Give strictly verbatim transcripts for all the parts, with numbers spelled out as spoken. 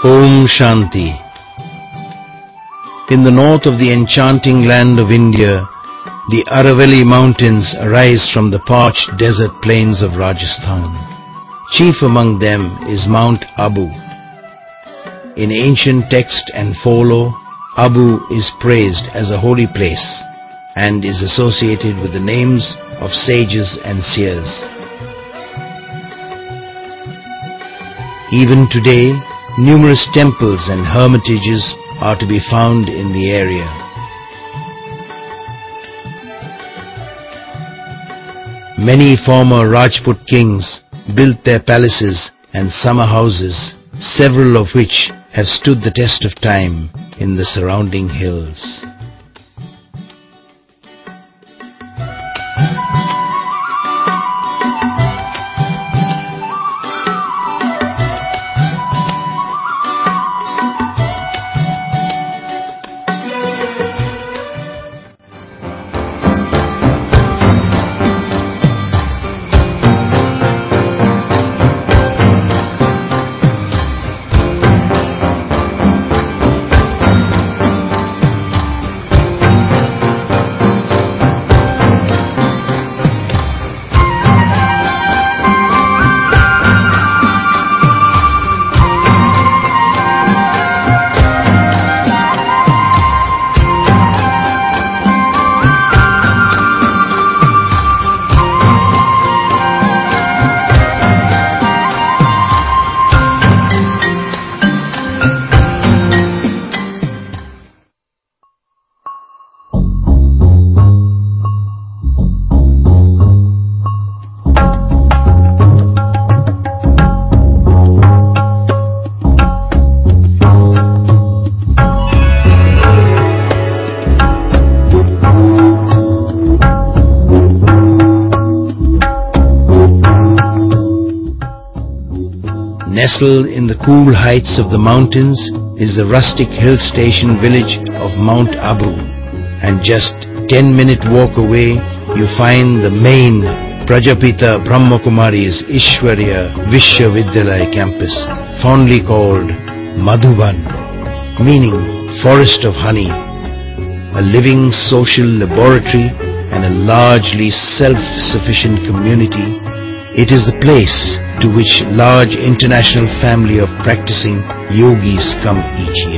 Om Shanti. In the north of the enchanting land of India, the Aravalli mountains arise from the parched desert plains of Rajasthan. Chief among them is Mount Abu. In ancient text and folklore, Abu is praised as a holy place and is associated with the names of sages and seers. Even today, numerous temples and hermitages are to be found in the area. Many former Rajput kings built their palaces and summer houses, several of which have stood the test of time in the surrounding hills. Nestled in the cool heights of the mountains is the rustic hill station village of Mount Abu, and just ten minute walk away you find the main Prajapita Brahmakumari's Ishwarya Vishwavidyalaya campus, fondly called Madhuban, meaning forest of honey, a living social laboratory and a largely self-sufficient community. It is the place to which large international family of practicing yogis come each year.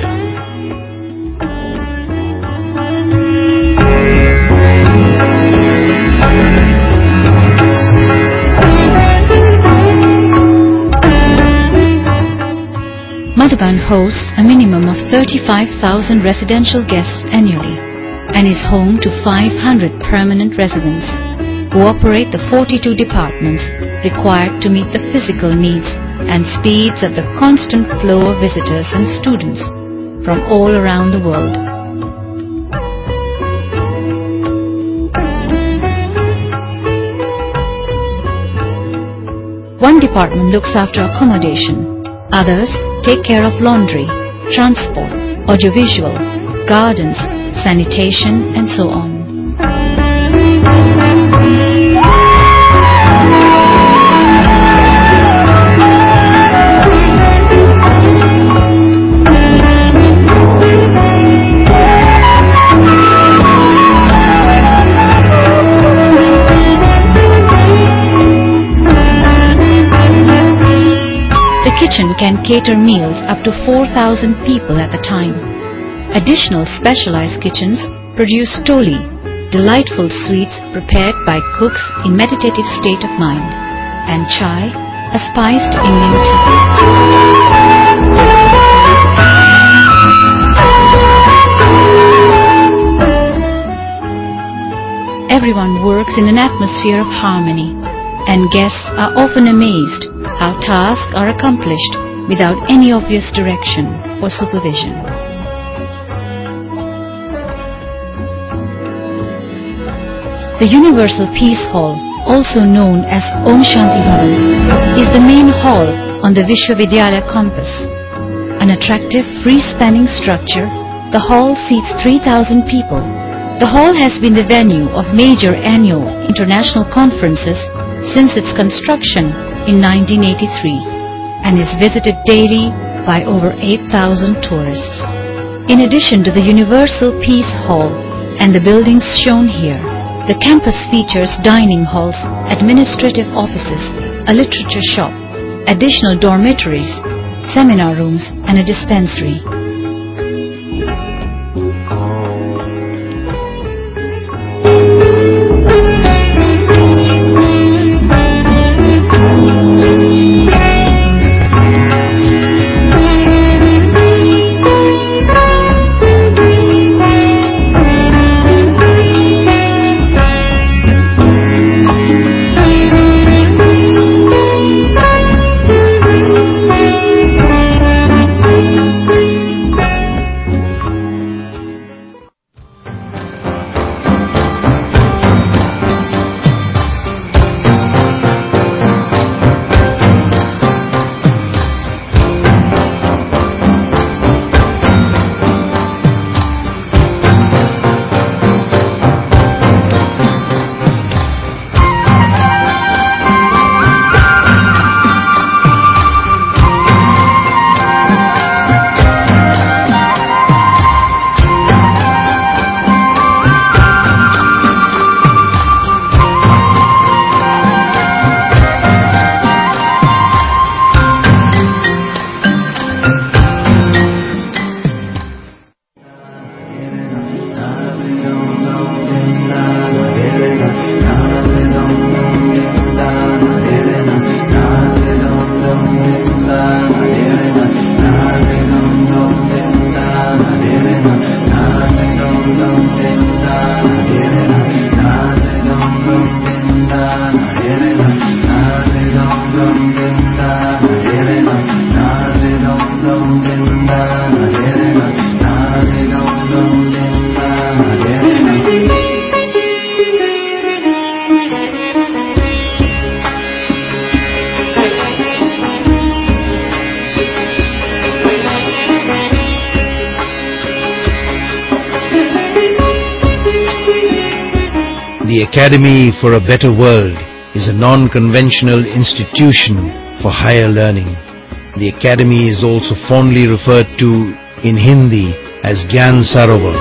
Madhuban hosts a minimum of thirty-five thousand residential guests annually and is home to five hundred permanent residents who operate the forty-two departments required to meet the physical needs and speeds of the constant flow of visitors and students from all around the world. One department looks after accommodation, others take care of laundry, transport, audiovisual, gardens, sanitation, and so on. The kitchen can cater meals up to four thousand people at a time. Additional specialized kitchens produce toli, delightful sweets prepared by cooks in meditative state of mind, and chai, a spiced Indian tea. Everyone works in an atmosphere of harmony, and guests are often amazed how tasks are accomplished without any obvious direction or supervision. The Universal Peace Hall, also known as Om Shanti Bhavan, is the main hall on the Vishwavidyalaya campus. An attractive free-spanning structure, the hall seats three thousand people. The hall has been the venue of major annual international conferences since its construction in nineteen eighty-three and is visited daily by over eight thousand tourists. In addition to the Universal Peace Hall and the buildings shown here, the campus features dining halls, administrative offices, a literature shop, additional dormitories, seminar rooms and a dispensary. The Academy for a Better World is a non-conventional institution for higher learning. The Academy is also fondly referred to in Hindi as Gyan Sarovar.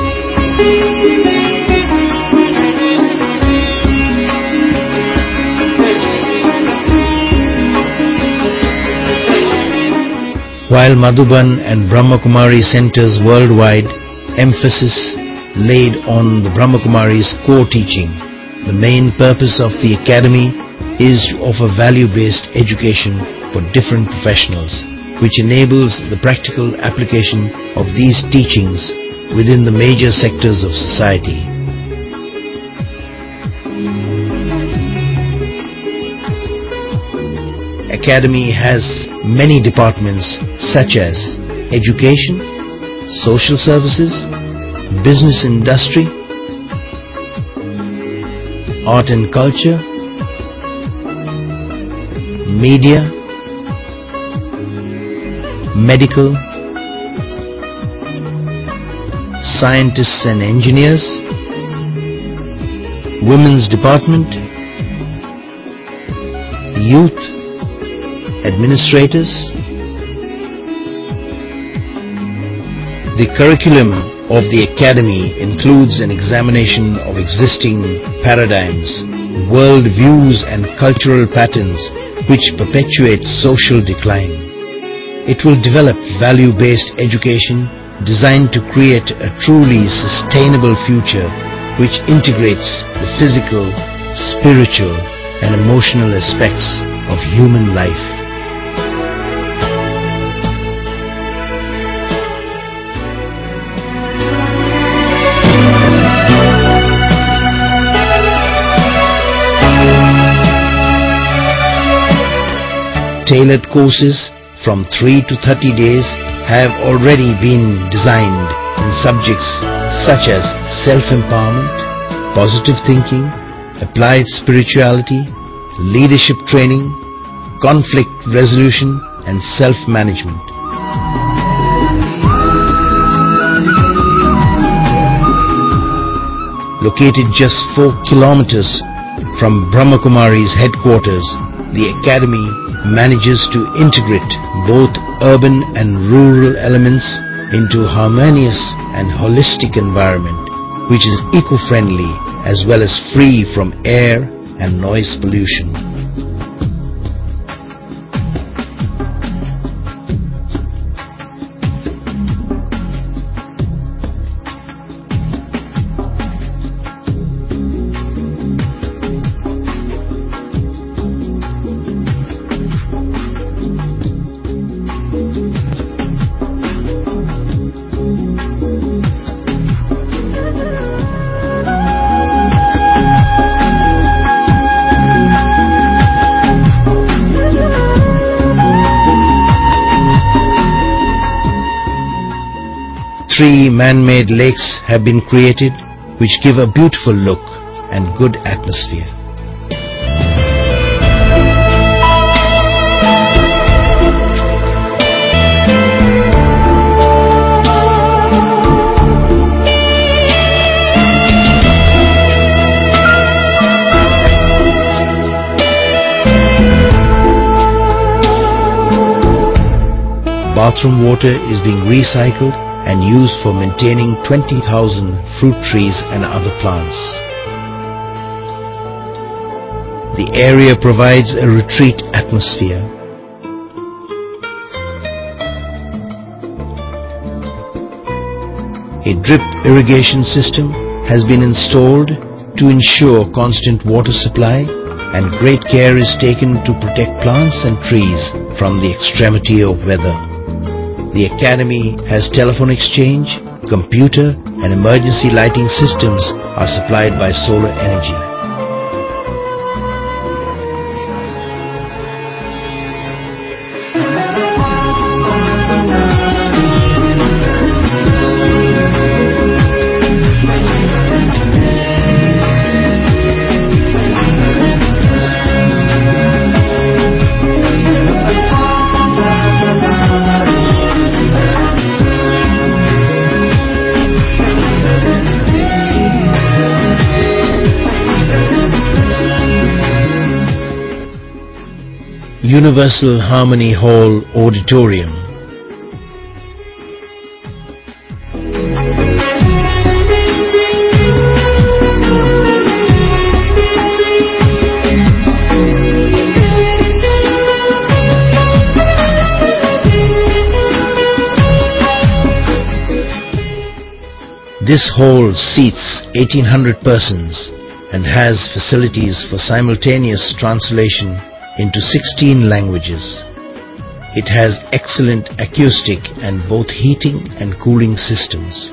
While Madhuban and Brahma Kumari centers worldwide emphasis laid on the Brahma Kumari's core teaching, the main purpose of the Academy is to offer value-based education for different professionals, which enables the practical application of these teachings within the major sectors of society. Academy has many departments such as education, social services, business industry, art and culture, media, medical, scientists and engineers, women's department, youth, administrators. The curriculum of the Academy includes an examination of existing paradigms, world views and cultural patterns which perpetuate social decline. It will develop value-based education designed to create a truly sustainable future which integrates the physical, spiritual and emotional aspects of human life. Tailored courses from three to thirty days have already been designed in subjects such as self-empowerment, positive thinking, applied spirituality, leadership training, conflict resolution and self-management. Located just four kilometers from Brahma Kumari's headquarters, the Academy manages to integrate both urban and rural elements into a harmonious and holistic environment which is eco-friendly as well as free from air and noise pollution. Three man-made lakes have been created which give a beautiful look and good atmosphere. Bathroom water is being recycled and used for maintaining twenty thousand fruit trees and other plants. The area provides a retreat atmosphere. A drip irrigation system has been installed to ensure constant water supply, and great care is taken to protect plants and trees from the extremity of weather. The Academy has telephone exchange, computer and emergency lighting systems are supplied by solar energy. Universal Harmony Hall Auditorium. This hall seats eighteen hundred persons and has facilities for simultaneous translation into sixteen languages. It has excellent acoustic and both heating and cooling systems.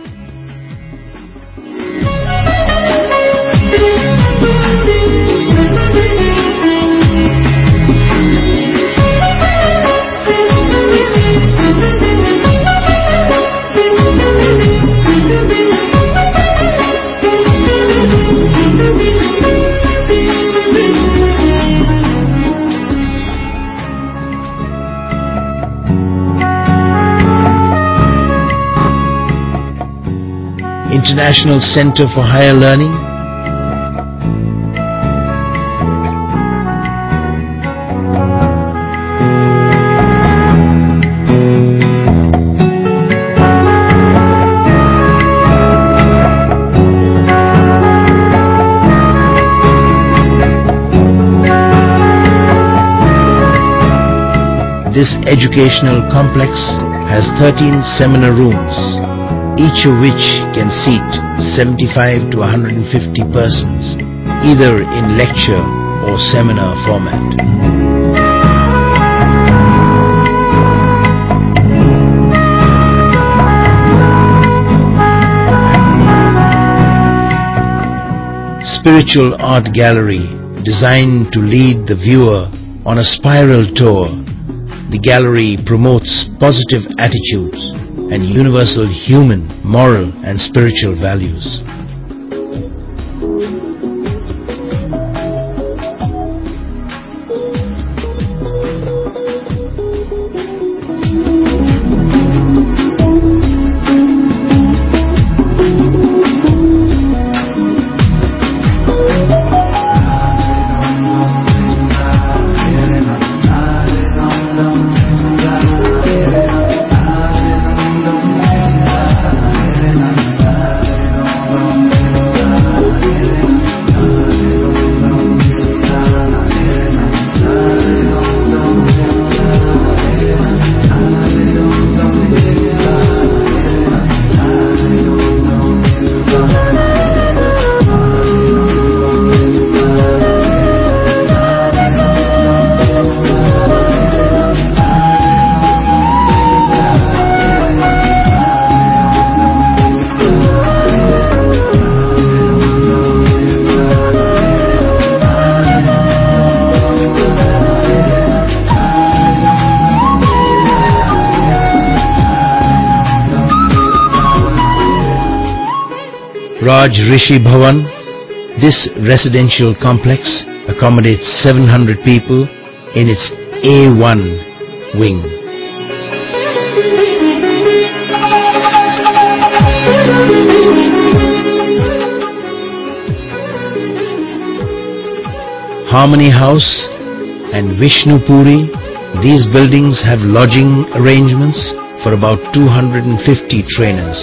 International Center for Higher Learning, this educational complex has thirteen seminar rooms, each of which can seat seventy-five to one hundred fifty persons, either in lecture or seminar format. Spiritual art gallery designed to lead the viewer on a spiral tour. The gallery promotes positive attitudes and universal human, moral and spiritual values. Raj Rishi Bhavan. This residential complex accommodates seven hundred people in its A one wing. Harmony House and Vishnu Puri, these buildings have lodging arrangements for about two hundred fifty trainers.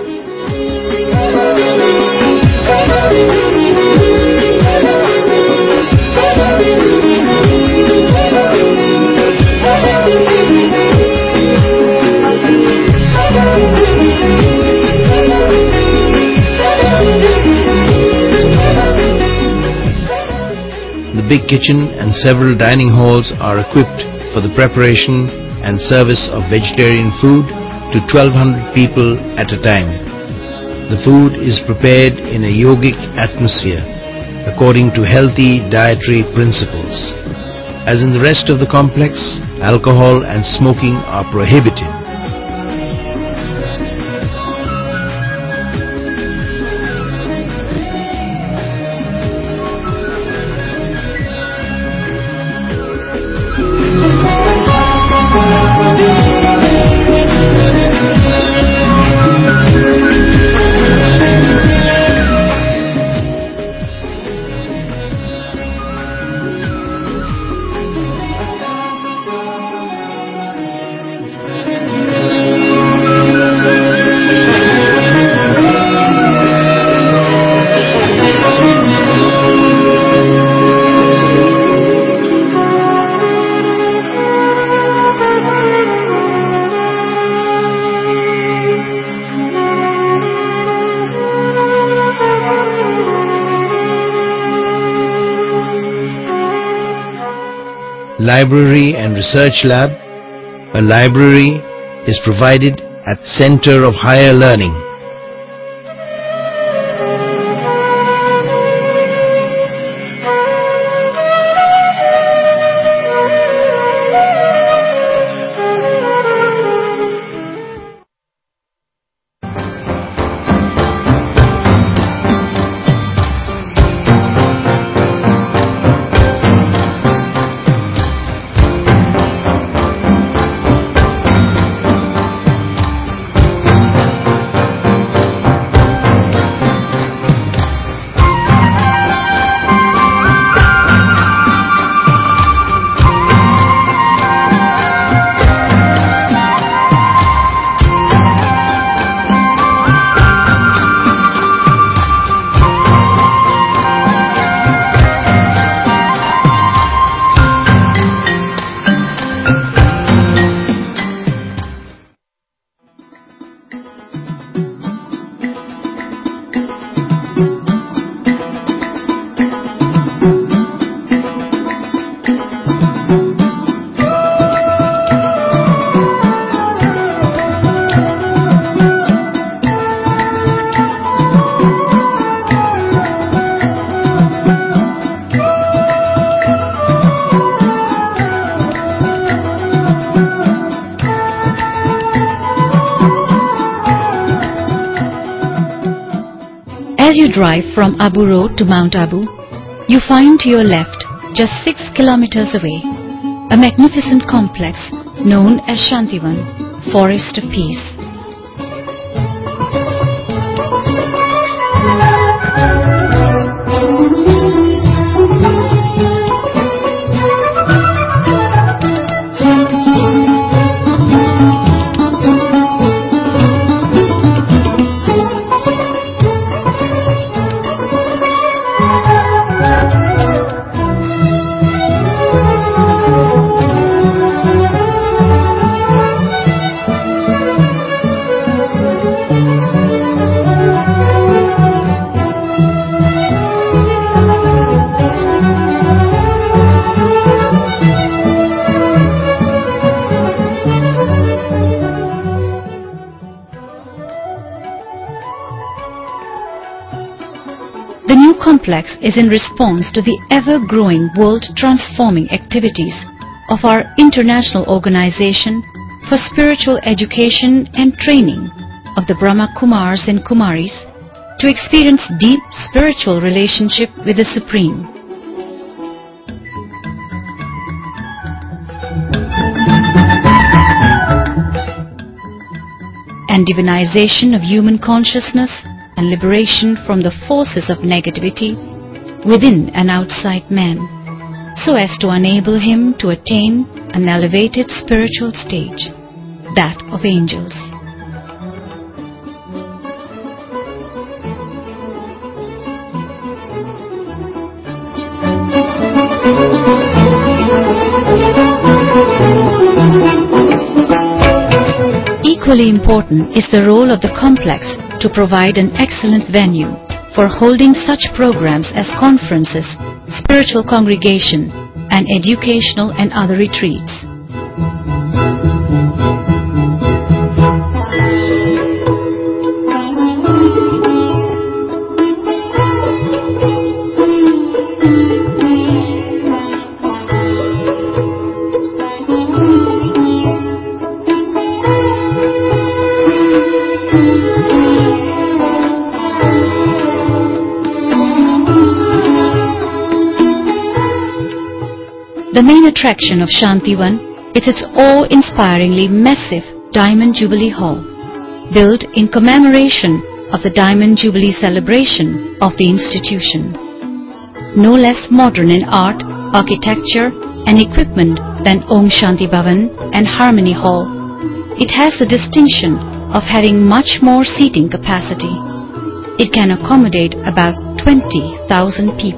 The big kitchen and several dining halls are equipped for the preparation and service of vegetarian food to twelve hundred people at a time. The food is prepared in a yogic atmosphere according to healthy dietary principles. As in the rest of the complex, alcohol and smoking are prohibited. Library and Research Lab. A library is provided at Center of Higher Learning. As you drive from Abu Road to Mount Abu, you find to your left, just six kilometers away, a magnificent complex known as Shantivan, Forest of Peace. The new complex is in response to the ever-growing world-transforming activities of our International Organization for Spiritual Education and Training of the Brahma Kumars and Kumaris to experience deep spiritual relationship with the Supreme. And divinization of human consciousness and liberation from the forces of negativity within and outside man, so as to enable him to attain an elevated spiritual stage, that of angels. Equally important is the role of the complex to provide an excellent venue for holding such programs as conferences, spiritual congregation, and educational and other retreats. The main attraction of Shantivan is its awe-inspiringly massive Diamond Jubilee Hall, built in commemoration of the Diamond Jubilee celebration of the institution. No less modern in art, architecture and equipment than Om Shanti Bhavan and Harmony Hall, it has the distinction of having much more seating capacity. It can accommodate about twenty thousand people.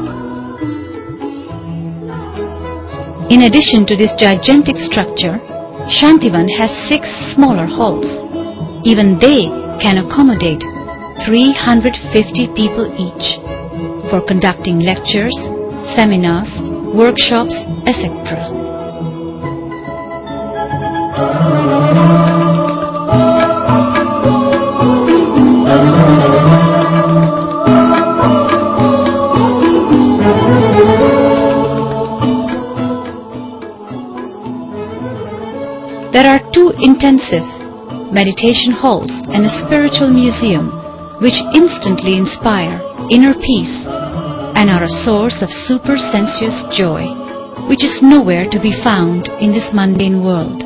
In addition to this gigantic structure, Shantivan has six smaller halls. Even they can accommodate three hundred fifty people each for conducting lectures, seminars, workshops, et cetera. There are two intensive meditation halls and a spiritual museum which instantly inspire inner peace and are a source of super-sensuous joy, which is nowhere to be found in this mundane world.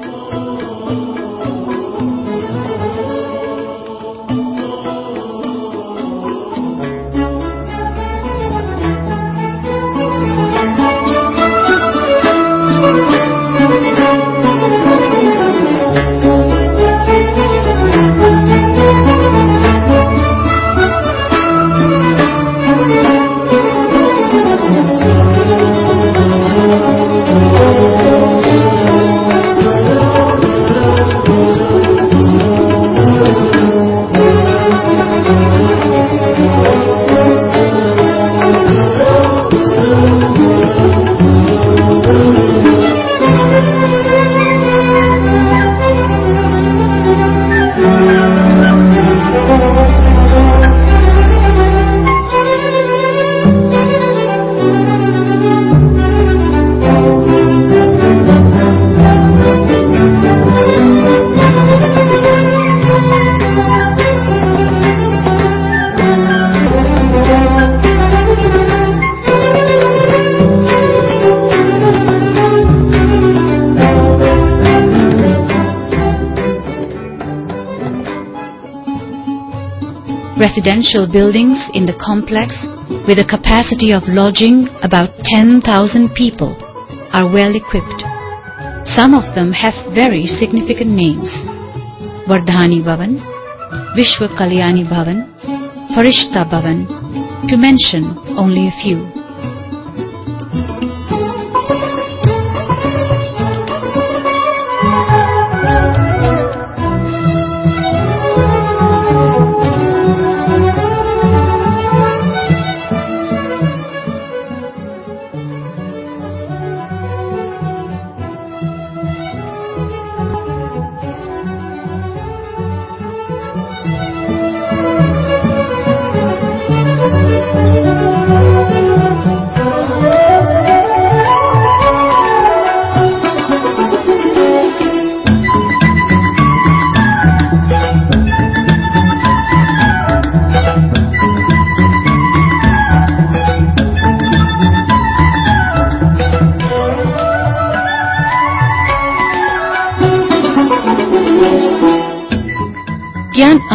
Residential buildings in the complex with a capacity of lodging about ten thousand people are well equipped. Some of them have very significant names: Vardhani Bhavan, Vishwa Kalyani Bhavan, Farishta Bhavan, to mention only a few.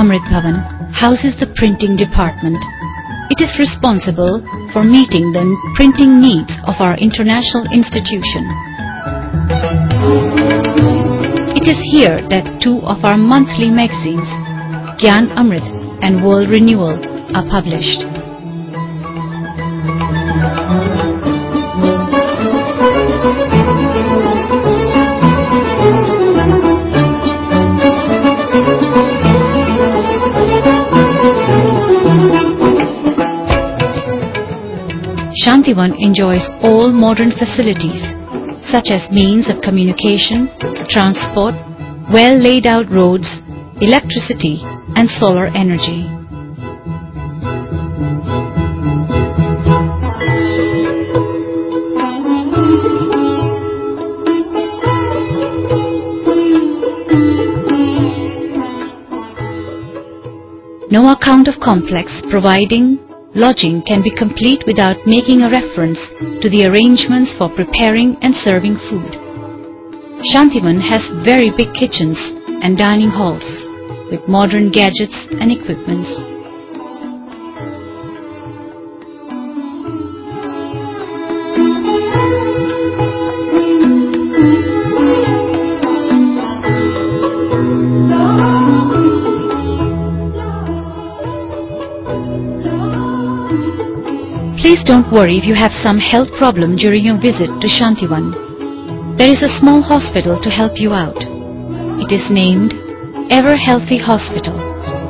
Amrit Bhavan houses the printing department. It is responsible for meeting the printing needs of our international institution. It is here that two of our monthly magazines, Gyan Amrit and World Renewal, are published. Shantivan enjoys all modern facilities, such as means of communication, transport, well laid out roads, electricity and solar energy. No account of complex providing lodging can be complete without making a reference to the arrangements for preparing and serving food. Shantivan has very big kitchens and dining halls with modern gadgets and equipments. Please don't worry if you have some health problem during your visit to Shantivan. There is a small hospital to help you out. It is named Ever Healthy Hospital.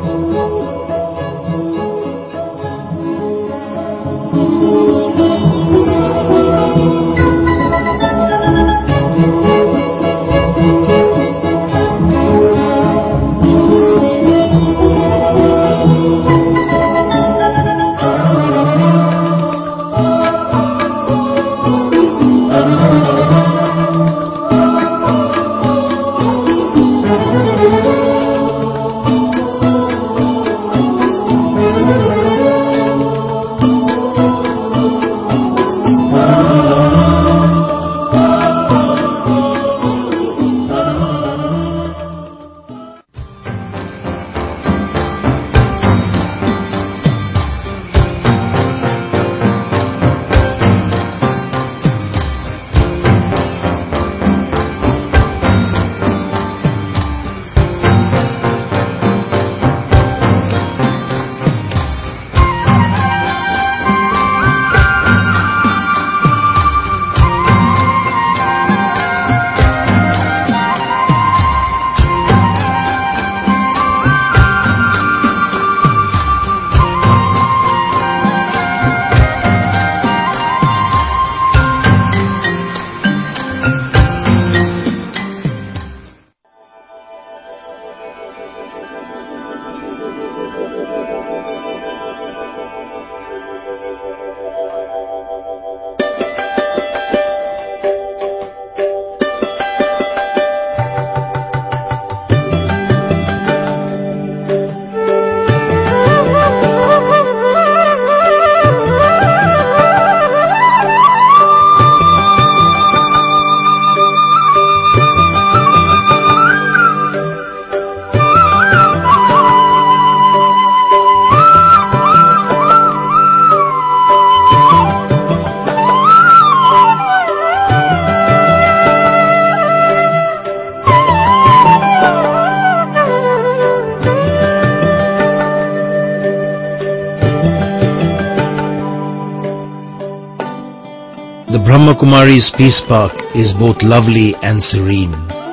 The Brahma Kumari's Peace Park is both lovely and serene.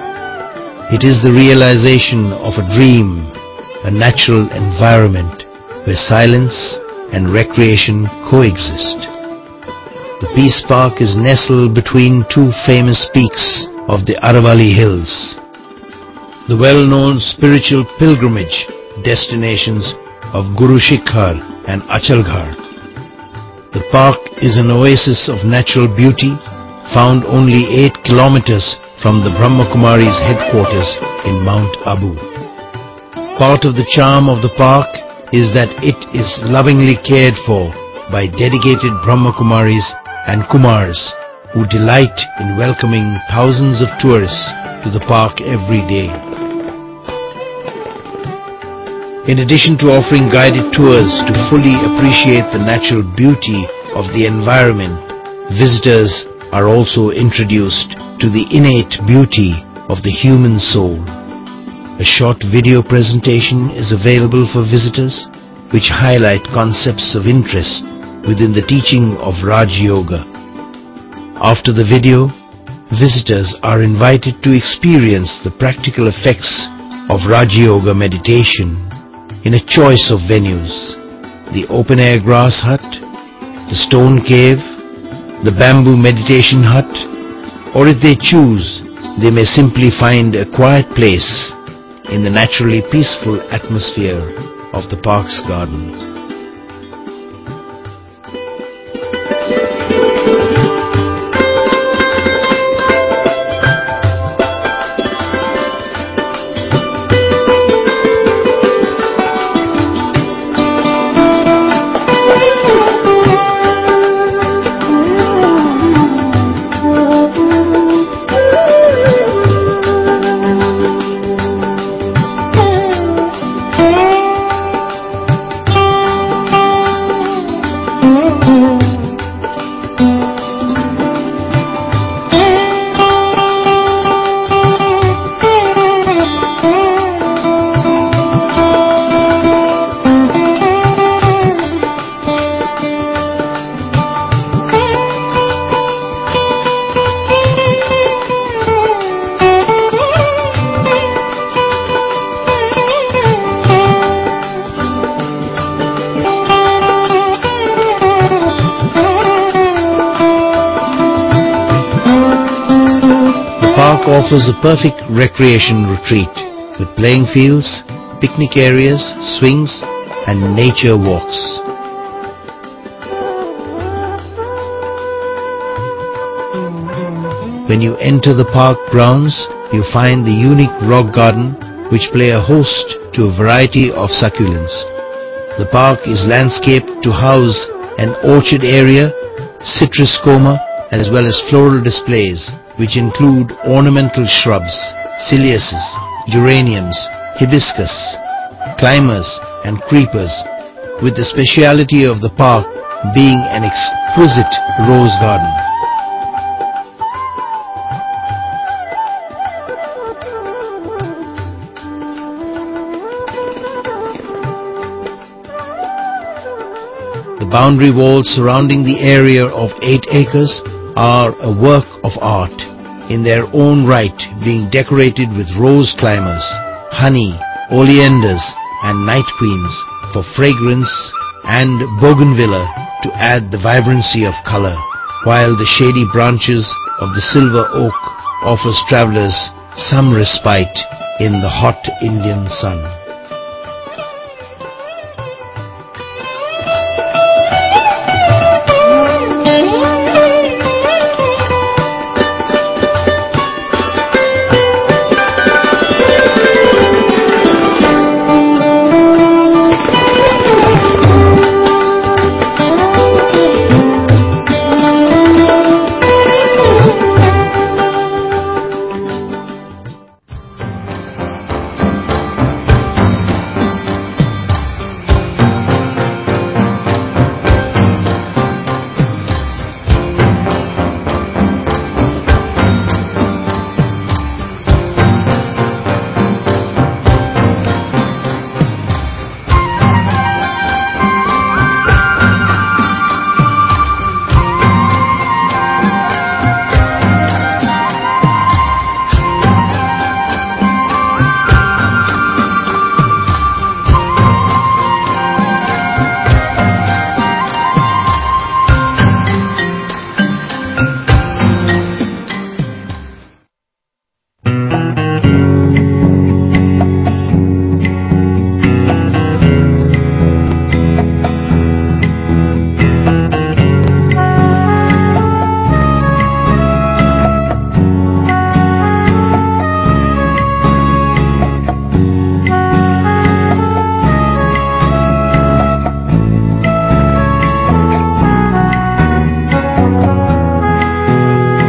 It is the realization of a dream, a natural environment where silence and recreation coexist. The Peace Park is nestled between two famous peaks of the Aravalli Hills, the well-known spiritual pilgrimage destinations of Guru Shikhar and Achalghar. The park is an oasis of natural beauty, found only eight kilometers from the Brahma Kumari's headquarters in Mount Abu. Part of the charm of the park is that it is lovingly cared for by dedicated Brahma Kumaris and Kumars who delight in welcoming thousands of tourists to the park every day. In addition to offering guided tours to fully appreciate the natural beauty of the environment, visitors are also introduced to the innate beauty of the human soul. A short video presentation is available for visitors which highlight concepts of interest within the teaching of Raj Yoga. After the video, visitors are invited to experience the practical effects of Raj Yoga meditation in a choice of venues: the open-air grass hut, the stone cave, the bamboo meditation hut, or if they choose, they may simply find a quiet place in the naturally peaceful atmosphere of the park's garden. The park offers a perfect recreation retreat with playing fields, picnic areas, swings and nature walks. When you enter the park grounds, you find the unique rock garden which play a host to a variety of succulents. The park is landscaped to house an orchard area, citrus coma, as well as floral displays which include ornamental shrubs, ciliaces, geraniums, hibiscus, climbers and creepers, with the speciality of the park being an exquisite rose garden. The boundary walls surrounding the area of eight acres are a work of art in their own right, being decorated with rose climbers, honey, oleanders and night queens for fragrance and bougainvillea to add the vibrancy of color, while the shady branches of the silver oak offers travelers some respite in the hot Indian sun.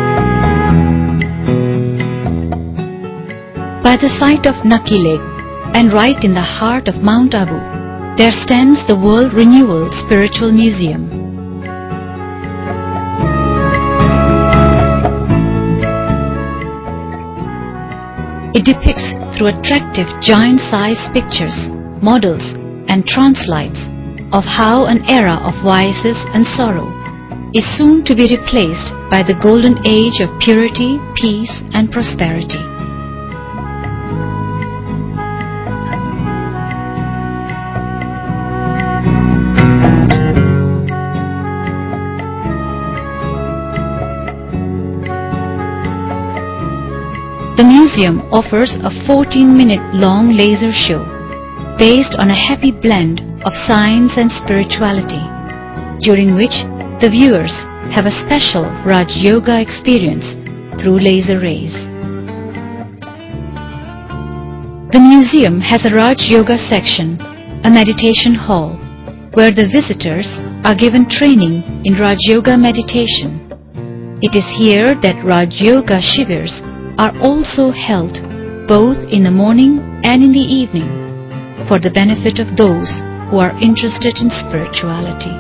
By the site of Nucky Lake, and right in the heart of Mount Abu, there stands the World Renewal Spiritual Museum. It depicts through attractive giant-sized pictures, models and translights of how an era of vices and sorrow is soon to be replaced by the golden age of purity, peace and prosperity. The museum offers a fourteen minute long laser show based on a happy blend of science and spirituality, during which the viewers have a special Raj Yoga experience through laser rays. The museum has a Raj Yoga section, a meditation hall, where the visitors are given training in Raj Yoga meditation. It is here that Raj Yoga shivers are also held both in the morning and in the evening for the benefit of those who are interested in spirituality.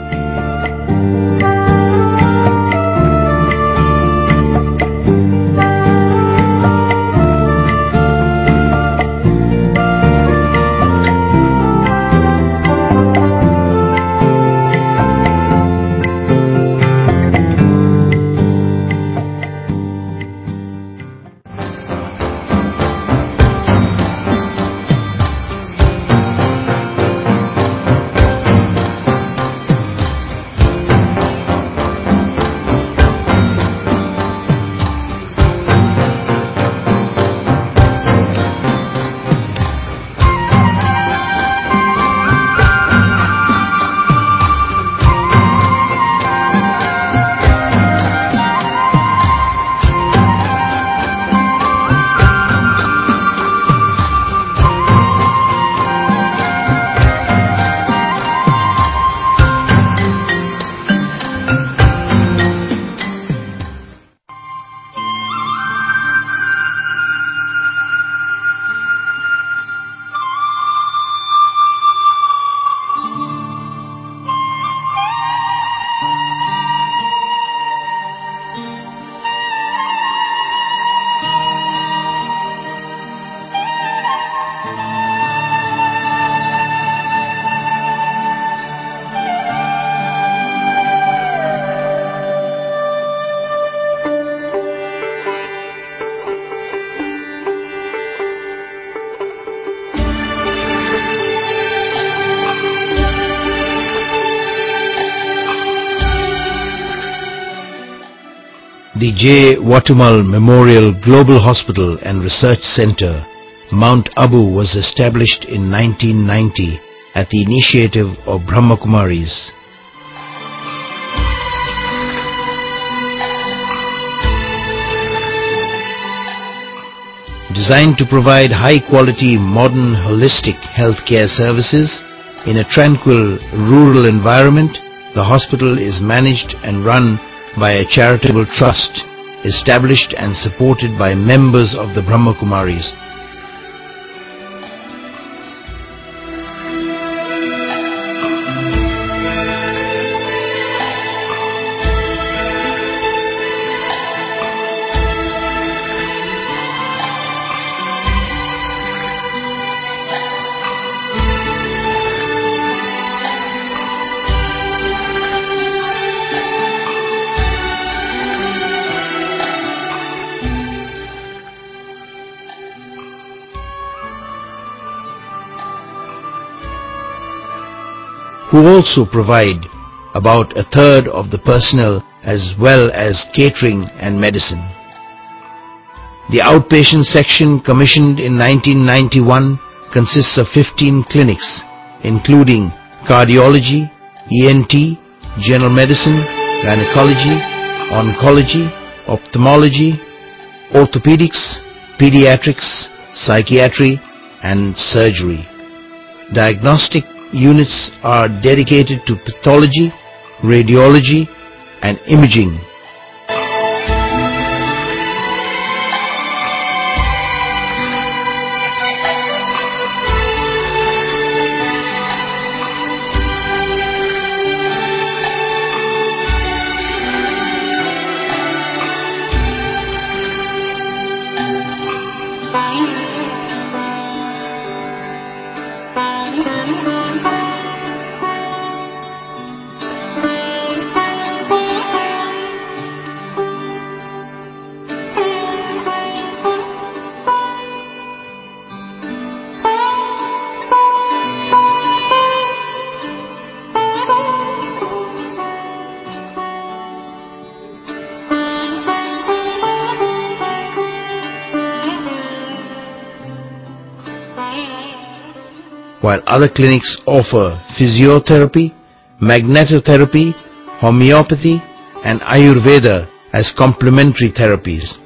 The J. Watumal Memorial Global Hospital and Research Center, Mount Abu, was established in nineteen ninety at the initiative of Brahma Kumaris. Designed to provide high-quality, modern, holistic healthcare services in a tranquil, rural environment, the hospital is managed and run by a charitable trust established and supported by members of the Brahma Kumaris. Who also provide about a third of the personnel as well as catering and medicine. The outpatient section, commissioned in nineteen ninety-one, consists of fifteen clinics, including cardiology, E N T, general medicine, gynecology, oncology, ophthalmology, orthopedics, pediatrics, psychiatry, and surgery. Diagnostic units are dedicated to pathology, radiology, and imaging. while other clinics offer physiotherapy, magnetotherapy, homeopathy, and Ayurveda as complementary therapies.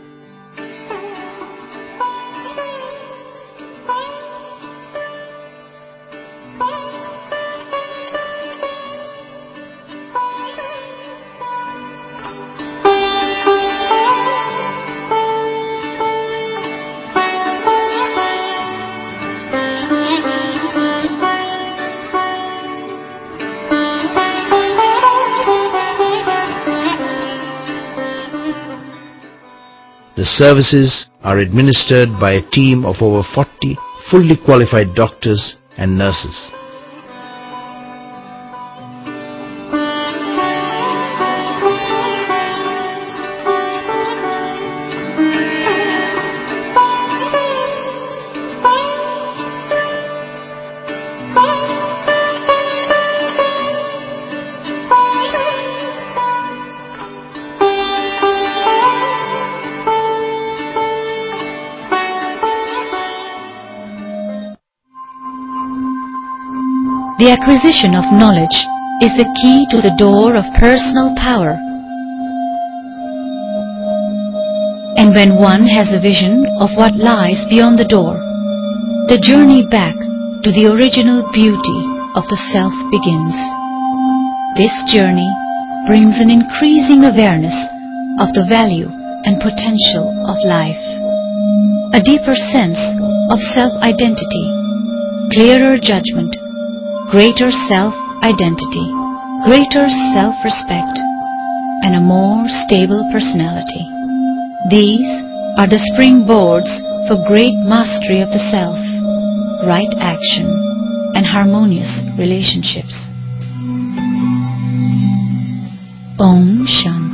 The services are administered by a team of over forty fully qualified doctors and nurses. The acquisition of knowledge is the key to the door of personal power. And when one has a vision of what lies beyond the door, the journey back to the original beauty of the self begins. This journey brings an increasing awareness of the value and potential of life, a deeper sense of self-identity, clearer judgment, greater self-identity, greater self-respect, and a more stable personality. These are the springboards for great mastery of the self, right action, and harmonious relationships. Om Shanti.